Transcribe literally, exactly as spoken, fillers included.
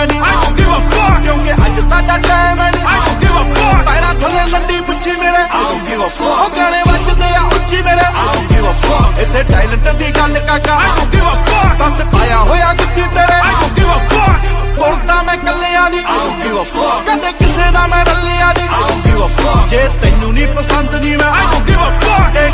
ਮੈਂ ਨਹੀਂ I don't give a fuck ਕਿਉਂਕਿ ਅੱਜ ਸਾਡਾ ਟਾਈਮ ਹੈ ਨਹੀਂ I don't give a fuck ਪੈਰਾਂ ਥੱਲੇ ਲੰਡੀ ਪੁੱਛੀ ਮੇਰੇ I don't give a fuck ਉਹ ਗਾਣੇ ਵੱਜਦੇ ਆ ਉੱਚੀ ਮੇਰੇ I don't give a fuck ਇੱਥੇ ਟੈਲੈਂਟ ਦੀ ਗੱਲ ਕਾਕਾ I don't give a fuck ਬਸ ਪਾਇਆ ਹੋਇਆ ਗੁੱਟੀ ਤੇਰੇ I don't give a fuck ਕੋਲਤਾ ਮੈਂ ਕੱਲਿਆਂ ਨਹੀਂ I don't give a fuck ਕਦੇ ਕਿਸੇ ਦਾ ਮੈਂ ਰੱਲਿਆ ਨਹੀਂ I don't give a fuck ਜੇ ਤੈਨੂੰ ਨਹੀਂ ਪਸੰਦ ਨਹੀਂ ਮੈਂ I don't give a fuck